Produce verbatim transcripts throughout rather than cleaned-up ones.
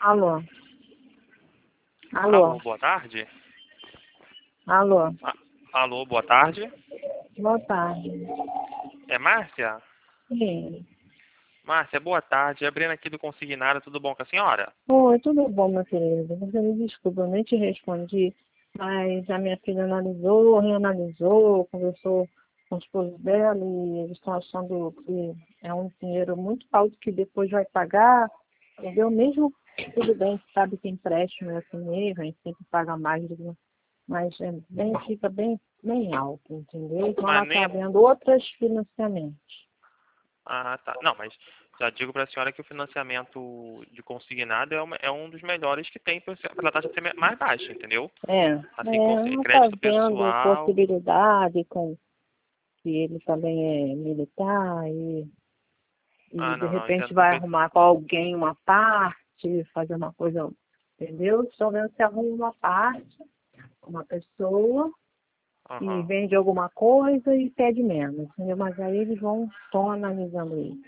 Alô? Alô, Alô? boa tarde. Alô? A- Alô, boa tarde. Boa tarde. É Márcia? Sim. Márcia, boa tarde. É a Brena aqui do Consignado, tudo bom com a senhora? Oi, tudo bom, meu querido? Você me desculpa, eu nem te respondi, mas a minha filha analisou, reanalisou, conversou com o esposo dela e eles estão achando que é um dinheiro muito alto que depois vai pagar, entendeu? Mesmo tudo bem, sabe que empréstimo é assim mesmo, a gente sempre paga mais, do- mas é bem, fica bem, bem alto, entendeu? Então ela Mas está nem... vendo outros financiamentos. Ah, tá. Não, mas já digo para a senhora que o financiamento de consignado é, uma- é um dos melhores que tem para a taxa ser me- mais baixa, entendeu? É, Assim, é, consi- ela está crédito vendo pessoal... possibilidade com que ele também é militar e, e Ah, de não, não, repente entendo vai perfeito. arrumar com alguém uma parte, fazer uma coisa, entendeu? Estou vendo se arruma uma parte, uma pessoa e Aham. vende alguma coisa e pede menos, entendeu? Mas aí eles vão, estão analisando isso,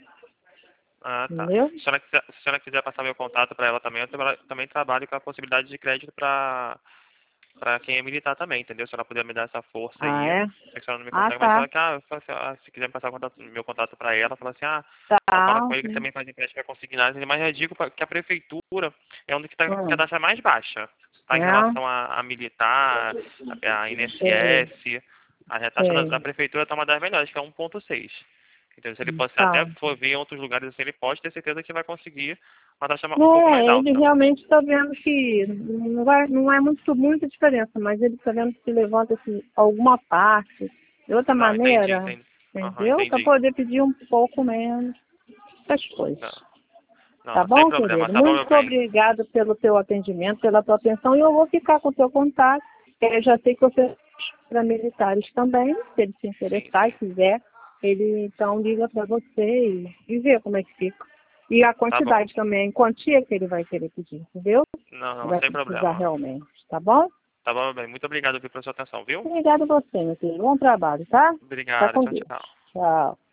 Ah, tá. entendeu? Se a senhora quiser, se a senhora quiser passar meu contato para ela também, eu tra- também trabalho com a possibilidade de crédito para para quem é militar também, entendeu? Se ela puder me dar essa força Ah, aí, é? é que a senhora não me Ah, consegue, mas tá. só que, ah, só se, ah, se quiser me passar o contato- meu contato para ela, fala assim, ah, ó, fala Tá, com ele que ele sim. também faz empréstimo para consignar, mas eu digo pra- que a prefeitura é onde que tá, que a Hum, taxa mais baixa, tá? Em é, relação a, a militar, a, a sei, I N S S, a taxa da, da sei. prefeitura tá uma das melhores, que é um ponto seis. Então, se ele pode até Tá. for ver em outros lugares assim, ele pode ter certeza que vai conseguir uma taxa ma- um pouco mais É, ele alta. realmente está vendo que não, vai, não é muito, muita diferença, mas ele está vendo que levanta assim, alguma parte, de outra Não, entendi, maneira, entendi. Aham, entendeu? Para entendi. poder pedir um pouco menos essas coisas. Não, não, Tá não, sem bom, problema, querido? tá bom, meu Muito bem? obrigada pelo teu atendimento, pela tua atenção, e eu vou ficar com o teu contato. Eu já sei que você para militares também, se ele se Sim, interessar e sim. quiser, ele então liga para você e, e vê como é que fica. E a Tá bom. quantidade também, quantia que ele vai querer pedir, entendeu? Não, não, Vai sem precisar problema. realmente, tá bom? Tá bom, meu bem? Muito obrigado viu, pela sua atenção, viu? Obrigada a você, meu filho. Bom trabalho, tá? Tá Obrigado, com tchau, Deus. tchau. Tchau.